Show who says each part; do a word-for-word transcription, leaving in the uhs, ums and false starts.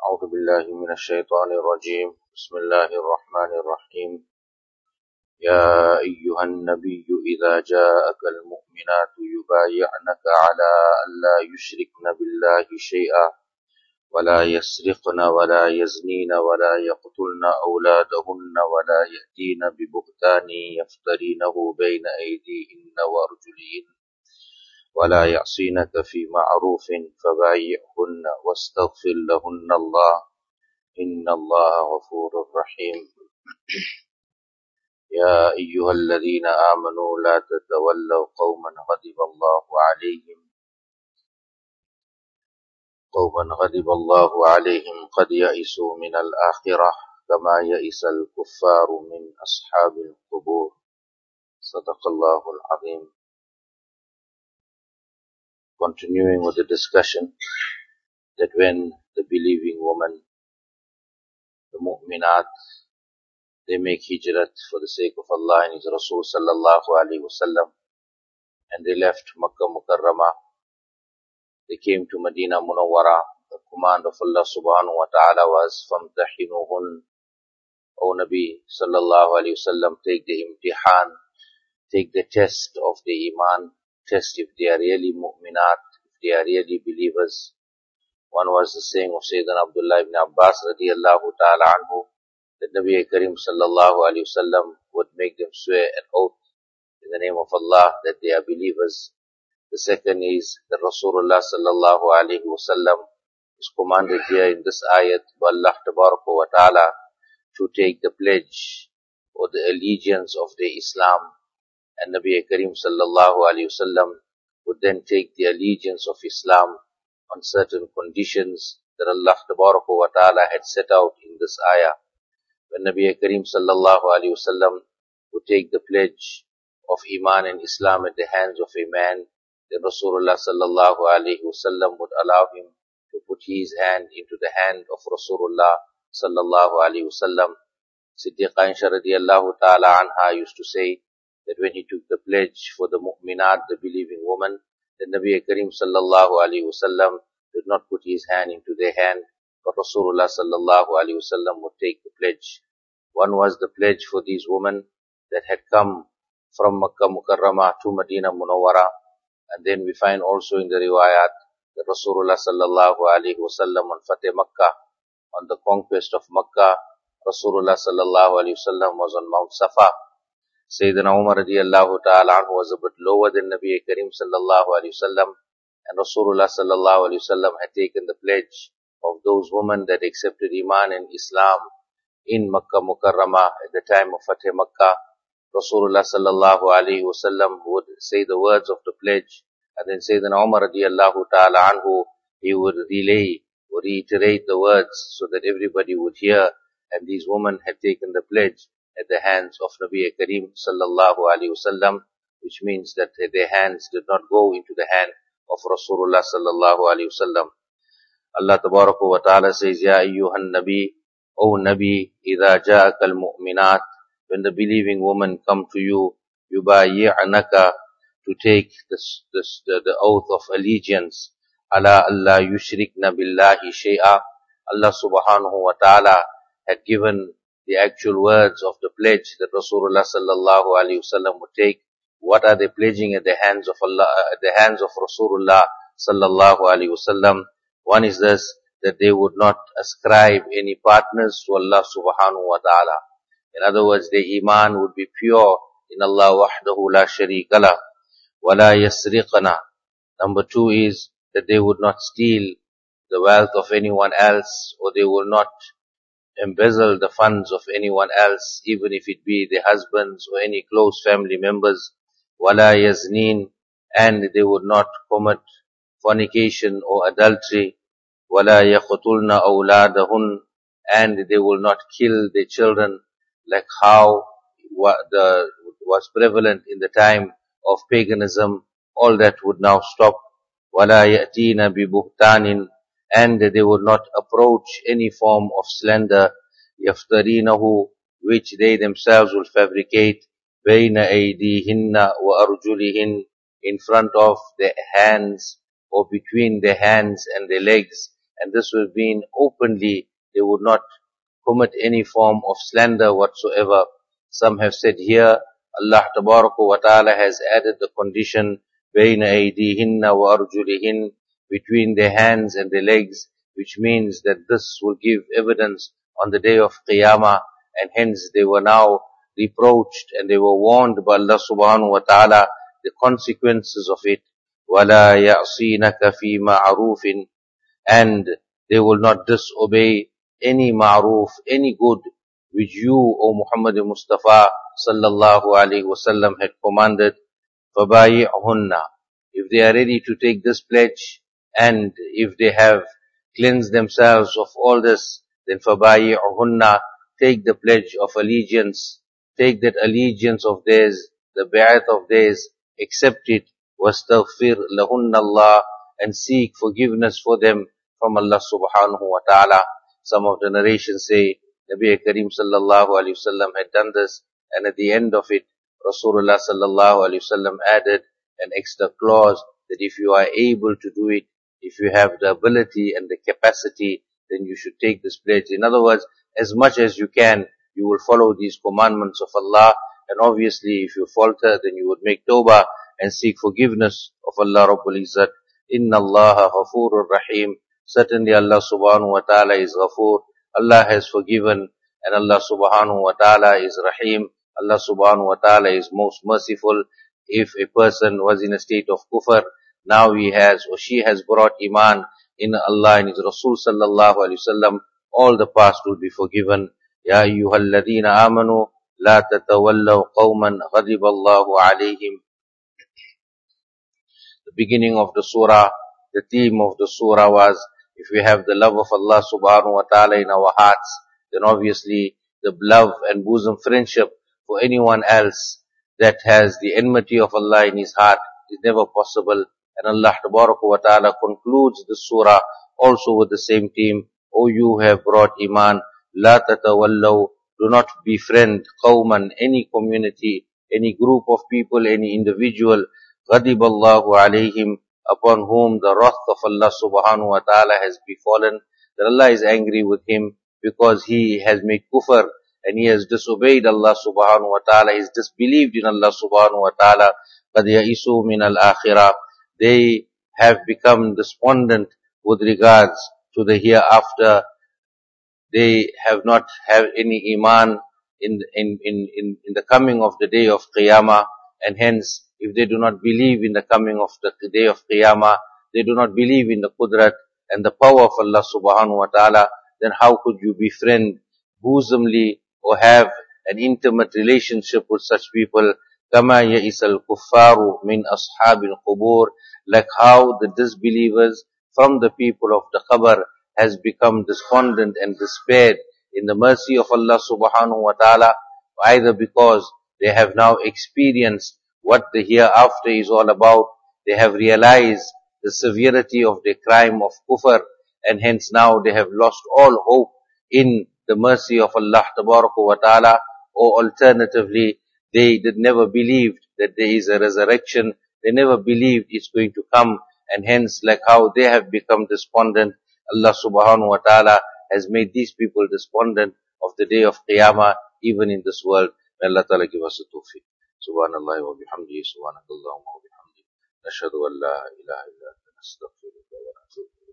Speaker 1: أعوذ بالله من الشيطان الرجيم بسم الله الرحمن الرحيم يا أيها النبي إذا جاءك المؤمنات يبايعنك على ألا يشركن بالله شيئا ولا يسرقن ولا يزنين ولا يقتلن أولادهن ولا يأتين ببهتان يفترينه بين أيديهن وأرجلهن ولا يعصينك في معروف فبايعهن واستغفر لهن الله إن الله غفور رحيم يا أيها الذين آمنوا لا تتولوا قوما غضب الله عليهم قوما غضب الله عليهم قد يئسوا من الآخرة كما يئس الكفار من أصحاب القبور صدق الله العظيم. Continuing with the discussion that when the believing woman, the mu'minat, they make hijrat for the sake of Allah and His Rasul sallallahu alaihi wasallam, and they left Makkah Mukarramah, they came to Medina Munawwara. The command of Allah subhanahu wa ta'ala was فَامْتَحِنُهُنْ, O Nabi sallallahu alaihi wasallam, take the imtihan, take the test of the iman, test if they are really mu'minat, if they are really believers. One was the saying of Sayyidina Abdullah ibn Abbas radiyallahu ta'ala anhu, that Nabi Karim sallallahu alaihi wasallam would make them swear an oath in the name of Allah that they are believers. The second is that Rasulullah sallallahu alaihi wasallam is commanded here in this ayat by Allah tabaraka wa ta'ala to take the pledge or the allegiance of the Islam. And Nabi Karim sallallahu alaihi wasallam would then take the allegiance of Islam on certain conditions that Allah tabaraka wa ta'ala had set out in this ayah. When Nabi Karim sallallahu alaihi wasallam would take the pledge of Iman and Islam at the hands of a man, then Rasulullah sallallahu alaihi wasallam would allow him to put his hand into the hand of Rasulullah sallallahu alaihi wasallam. Siddiqa Aisha radiyallahu ta'ala anha used to say that when he took the pledge for the mu'minat, the believing woman, then Nabi Karim sallallahu alaihi wasallam did not put his hand into their hand, but Rasulullah sallallahu alaihi wasallam would take the pledge. One was the pledge for these women that had come from Makkah Mukarramah to Medina Munawwara. And then we find also in the riwayat that Rasulullah sallallahu alaihi wasallam on Fateh Makkah, on the conquest of Makkah, Rasulullah sallallahu alaihi wasallam was on Mount Safa. Sayyidina Umar radiyallahu ta'ala anhu was a bit lower than Nabi Karim sallallahu alaihi wasallam, and Rasulullah sallallahu alaihi wasallam had taken the pledge of those women that accepted Iman and Islam in Makkah Mukarramah at the time of Fateh Makkah. Rasulullah sallallahu alaihi wasallam would say the words of the pledge, and then Sayyidina Umar radiyallahu ta'ala anhu, he would relay or reiterate the words so that everybody would hear, and these women had taken the pledge at the hands of Nabi Karim sallallahu alaihi wasallam, which means that their hands did not go into the hand of Rasulullah sallallahu alaihi wasallam. Allah tabaraka wa ta'ala says, Ya ayyuhan nabi, O Nabi, idha ja'aka al-mu'minat, when the believing woman come to you, yubayi'anaka, to take this, this, the, the oath of allegiance, ala alla yushrikna billahi shay'a. Allah subhanahu wa ta'ala had given the actual words of the pledge that Rasulullah sallallahu alaihi wasallam would take. What are they pledging at the hands of Allah, at the hands of Rasulullah sallallahu alaihi wasallam? One is this, that they would not ascribe any partners to Allah subhanahu wa ta'ala. In other words, their iman would be pure in Allah wahdahu la sharika lah. Wala yasriqana. Number two is that they would not steal the wealth of anyone else, or they will not embezzle the funds of anyone else, even if it be their husbands or any close family members. Wala yazneen, and they would not commit fornication or adultery. Wala yaqtulna awladahun, and they will not kill their children, like how what the, was prevalent in the time of paganism. All that would now stop. وَلَا يَأْتِينَ بِبُهْتَانٍ, and they would not approach any form of slander, يَفْتَرِينَهُ, which they themselves will fabricate, بَيْنَ أَيْدِيهِنَّ وَأَرْجُلِهِنَّ, in front of their hands or between their hands and their legs, and this would mean openly they would not commit any form of slander whatsoever. Some have said here, Allah Tabaraka wa Ta'ala has added the condition بَيْنَ أَيْدِيهِنَّ وَأَرْجُلِهِنَّ, between their hands and their legs, which means that this will give evidence on the day of Qiyamah, and hence they were now reproached and they were warned by Allah subhanahu wa ta'ala the consequences of it. وَلَا يَعْصِينَكَ فِي مَعْرُوفٍ, and they will not disobey any ma'roof, any good which you, O Muhammad Mustafa sallallahu alaihi wasallam, had commanded. فَبَايِعْهُنَّ, if they are ready to take this pledge, and if they have cleansed themselves of all this, then فَبَايِعْهُنَّ, take the pledge of allegiance, take that allegiance of theirs, the bay'at of theirs, accept it, وَاسْتَغْفِرْ لَهُنَّ اللَّهِ, and seek forgiveness for them from Allah subhanahu wa ta'ala. Some of the narrations say, Nabi Kareem sallallahu alayhi wasallam had done this, and at the end of it, Rasulullah sallallahu alayhi wasallam added an extra clause that if you are able to do it, if you have the ability and the capacity, then you should take this pledge. In other words, as much as you can, you will follow these commandments of Allah, and obviously if you falter, then you would make tawbah and seek forgiveness of Allah Rabbul Izzat. Inna Allah ghafurur rahim. Certainly Allah subhanahu wa ta'ala is ghafur. Allah has forgiven, and Allah subhanahu wa ta'ala is rahim. Allah subhanahu wa ta'ala is most merciful. If a person was in a state of kufr, now he has or she has brought iman in Allah and His Rasul sallallahu alayhi wasallam, all the past will be forgiven. Ya ayyuhalladhina amanu la tatawallaw qawman ghadiballahu alayhim. The beginning of the surah, the theme of the surah was, if we have the love of Allah subhanahu wa ta'ala in our hearts, then obviously the love and bosom friendship for anyone else that has the enmity of Allah in his heart is never possible. And Allah Tabaraka wa Ta'ala concludes the surah also with the same theme. O you who have brought iman, la tatawallaw, do not befriend qawman, any community, any group of people, any individual, ghadiballahu alayhim, upon whom the wrath of Allah subhanahu wa ta'ala has befallen, that Allah is angry with him because he has made kufr and he has disobeyed Allah subhanahu wa ta'ala, he has disbelieved in Allah subhanahu wa ta'ala. قَدْ يَئِسُوا مِنَ الْآخِرَةِ, they have become despondent with regards to the hereafter. They have not have any iman in, in, in, in, in the coming of the day of Qiyamah, and hence, if they do not believe in the coming of the day of Qiyamah, they do not believe in the Qudrat and the power of Allah subhanahu wa ta'ala, then how could you befriend bosomly or have an intimate relationship with such people? كَمَا يَئِسَ الْكُفَّارُ مِنْ أَصْحَابِ الْقُبُورِ, like how the disbelievers from the people of the qabr has become despondent and despaired in the mercy of Allah subhanahu wa ta'ala, either because they have now experienced what the hereafter is all about, they have realized the severity of their crime of kufr, and hence now they have lost all hope in the mercy of Allah Tabaraka wa Ta'ala, or alternatively, they did never believed that there is a resurrection, they never believed it's going to come, and hence like how they have become despondent, Allah subhanahu wa ta'ala has made these people despondent of the day of Qiyamah, even in this world. May Allah ta'ala give us a tawfiq. Subhanallah wa bihamdihi, subhanakallahumma wa bihamdihi, nashhadu an la ilaha illa anta, nastaghfiruka wa natubu.